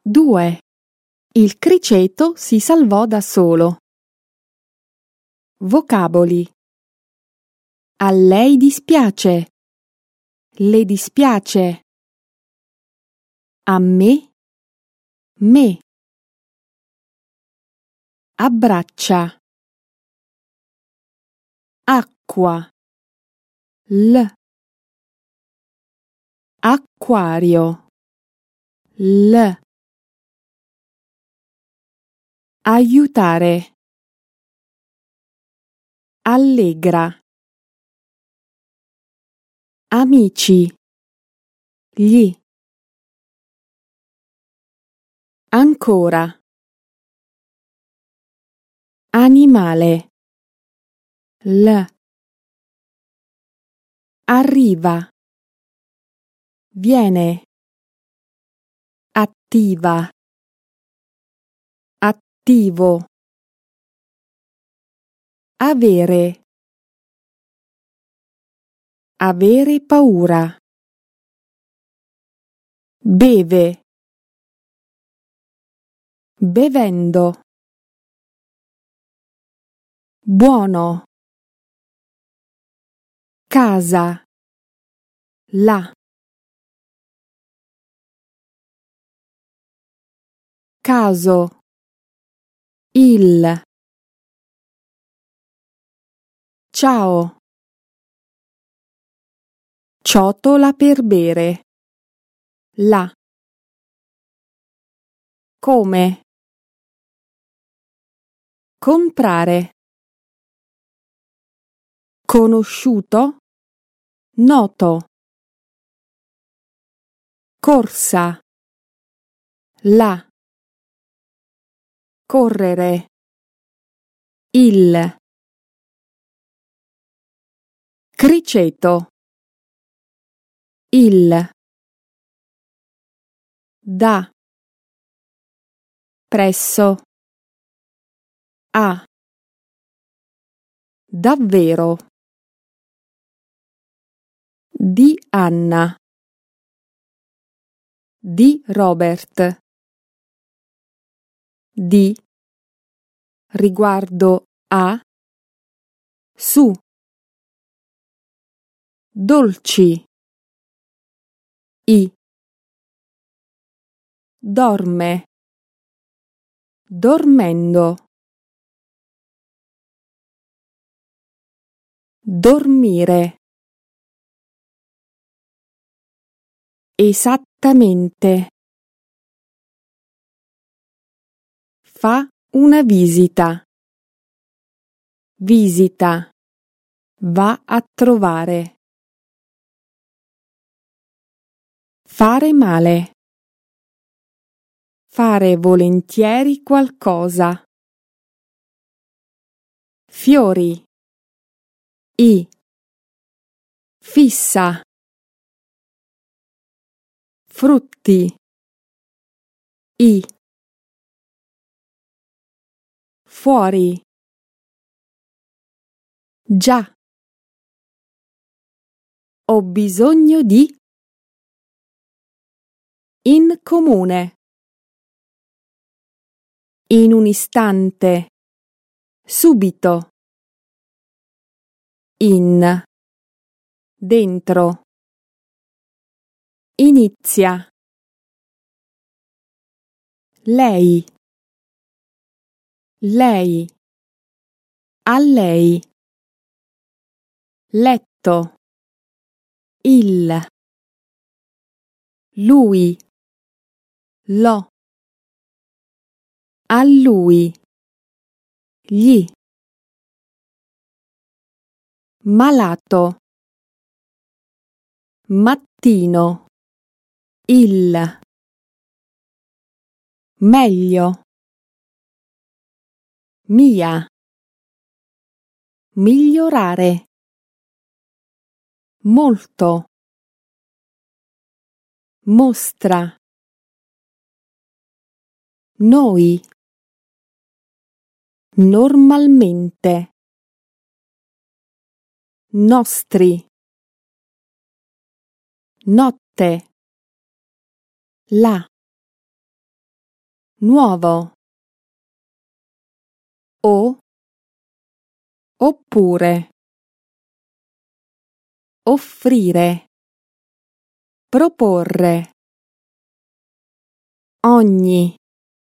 2. Il criceto si salvò da solo. Vocaboli. A lei dispiace. Le dispiace. A me. Me. Abbraccia. Acqua. L. Acquario. L. Aiutare. Allegra. Amici. Gli. Ancora. Animale. L. Arriva. Viene. Attiva. Attivo. Avere. Avere paura. Beve. Bevendo. Buono. Casa. La. Caso. Il. Ciao. Ciotola per bere. La. Come. Comprare. Conosciuto. Noto. Corsa. La. Correre. Il. Criceto. Il. Da. Presso. A. Davvero. Di Anna. Di Robert. Di. Riguardo a. Su. Dolci. I. Dorme. Dormendo. Dormire. Esattamente. Fa una visita. Visita. Va a trovare. Fare male. Fare volentieri qualcosa. Fiori. I. Fissa. Frutti. I. Fuori. Già. Ho bisogno di. In comune. In un istante. Subito. In. Dentro. Inizia. Lei. Lei. A lei. Letto. Il. Lui. Lo. A lui. Gli. Malato. Mattino. Il. Meglio. Mia. Migliorare. Molto. Mostra. Noi. Normalmente. Nostri. Notte. La. nuovo, o, oppure, offrire, proporre, ogni,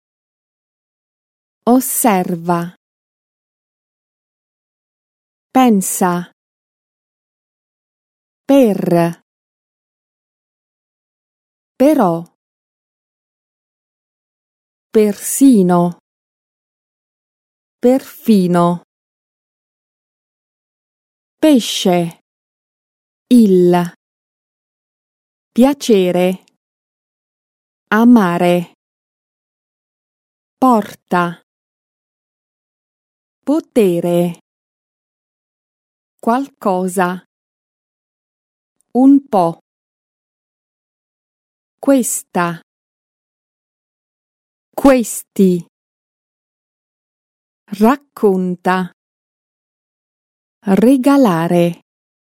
osserva, pensa, per, però, persino, perfino, pesce, il, piacere, amare, porta, potere, qualcosa, un po', questa, questi, racconta, regalare,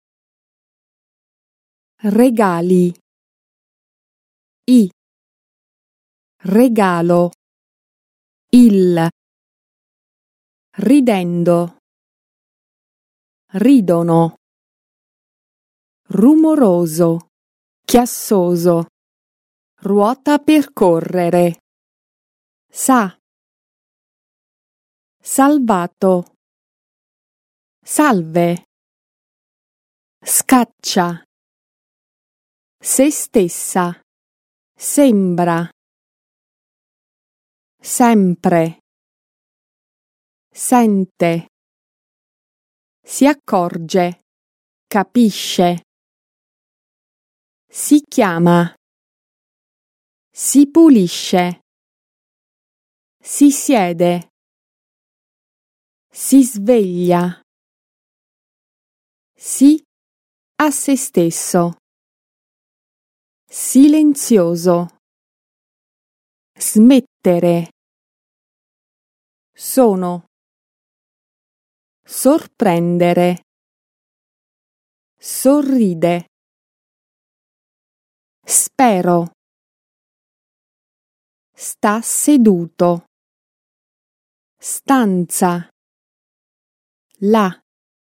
regali, i, regalo, il, ridendo, ridono, rumoroso, chiassoso, ruota per correre, sa, salvato, salve, scaccia, se stessa, sembra, sempre, sente, si accorge, capisce, si chiama, si pulisce, si siede, si sveglia, si a se stesso, silenzioso, smettere, sono, sorprendere, sorride, spero, sta seduto, stanza, là,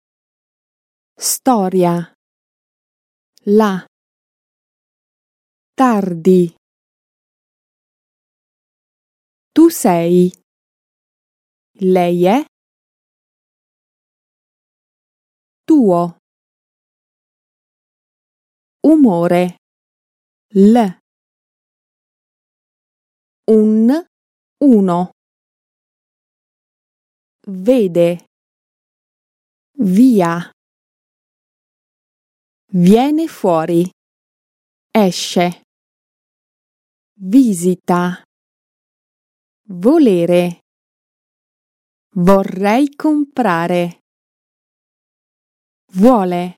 storia, là, tardi, tu sei, lei è, tuo, umore, l, un, uno, vede, via, viene fuori, esce, visita, volere, vorrei comprare, vuole.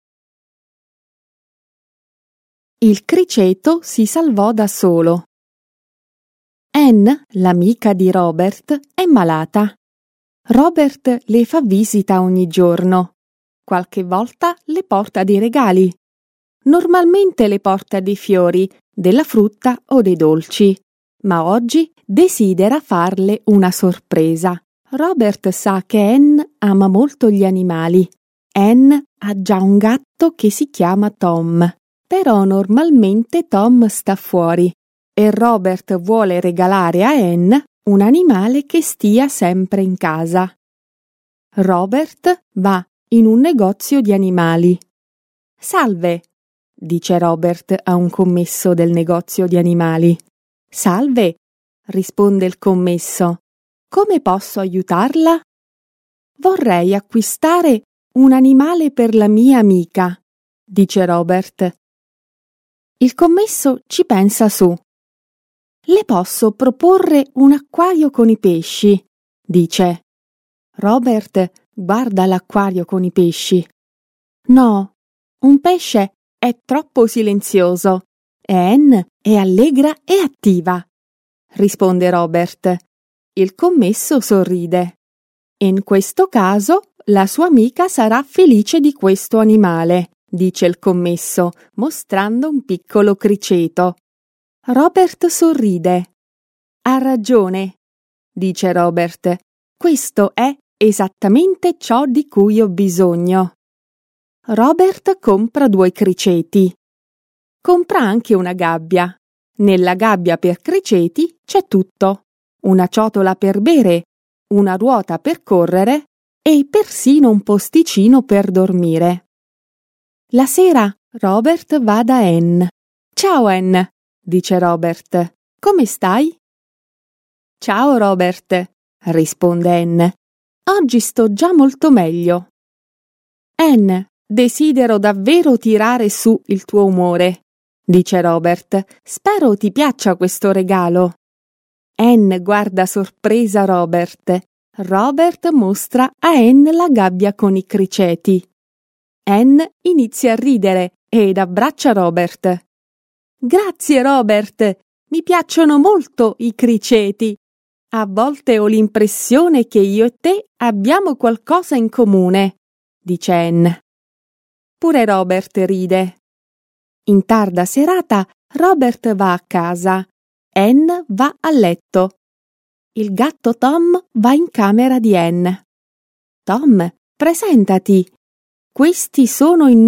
Il criceto si salvò da solo. Anne, l'amica di Robert, è malata. Robert le fa visita ogni giorno. Qualche volta le porta dei regali. Normalmente le porta dei fiori, della frutta o dei dolci. Ma oggi desidera farle una sorpresa. Robert sa che Anne ama molto gli animali. Anne ha già un gatto che si chiama Tom. Però normalmente Tom sta fuori e Robert vuole regalare a Anne un animale che stia sempre in casa. Robert va in un negozio di animali. Salve, dice Robert a un commesso del negozio di animali. Salve, risponde il commesso. Come posso aiutarla? Vorrei acquistare un animale per la mia amica, dice Robert. Il commesso ci pensa su. Le posso proporre un acquario con i pesci, dice. Robert guarda l'acquario con i pesci. No, un pesce è troppo silenzioso e Anne è allegra e attiva, risponde Robert. Il commesso sorride. In questo caso la sua amica sarà felice di questo animale, dice il commesso, mostrando un piccolo criceto. Robert sorride. Ha ragione, dice Robert. Questo è esattamente ciò di cui ho bisogno. Robert compra 2 criceti. Compra anche una gabbia. Nella gabbia per criceti c'è tutto: una ciotola per bere, una ruota per correre e persino un posticino per dormire. La sera Robert va da Anne. «Ciao Anne», dice Robert, «come stai?» «Ciao Robert», risponde Anne, «oggi sto già molto meglio». «Anne, desidero davvero tirare su il tuo umore», dice Robert, «spero ti piaccia questo regalo». Anne guarda sorpresa Robert. Robert mostra a Anne la gabbia con i criceti. Anne inizia a ridere ed abbraccia Robert. «Grazie Robert, mi piacciono molto i criceti. A volte ho l'impressione che io e te abbiamo qualcosa in comune», dice Anne. Pure Robert ride. In tarda serata Robert va a casa. Anne va a letto. Il gatto Tom va in camera di Anne. «Tom, presentati. Questi sono i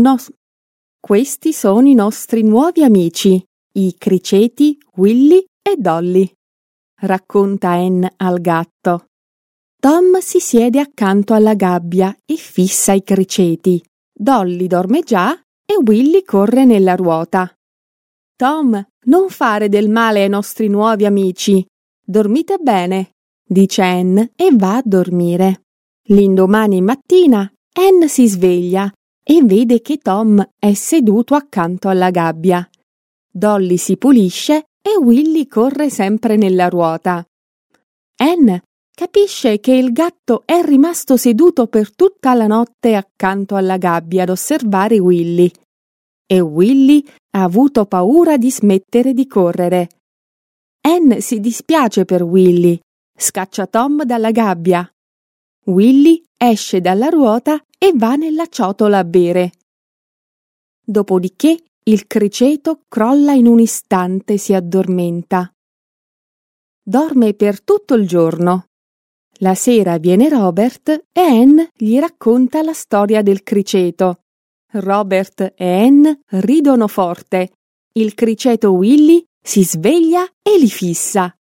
nostri nuovi amici, i criceti Willy e Dolly», racconta Anne al gatto. Tom si siede accanto alla gabbia e fissa i criceti. Dolly dorme già e Willy corre nella ruota. «Tom, non fare del male ai nostri nuovi amici. Dormite bene», dice Anne e va a dormire. L'indomani mattina Anne si sveglia e vede che Tom è seduto accanto alla gabbia. Dolly si pulisce e Willy corre sempre nella ruota. Anne capisce che il gatto è rimasto seduto per tutta la notte accanto alla gabbia ad osservare Willy. E Willy ha avuto paura di smettere di correre. Anne si dispiace per Willy, scaccia Tom dalla gabbia. Willy esce dalla ruota e va nella ciotola a bere. Dopodiché il criceto crolla in un istante e si addormenta. Dorme per tutto il giorno. La sera viene Robert e Anne gli racconta la storia del criceto. Robert e Anne ridono forte. Il criceto Willy si sveglia e li fissa.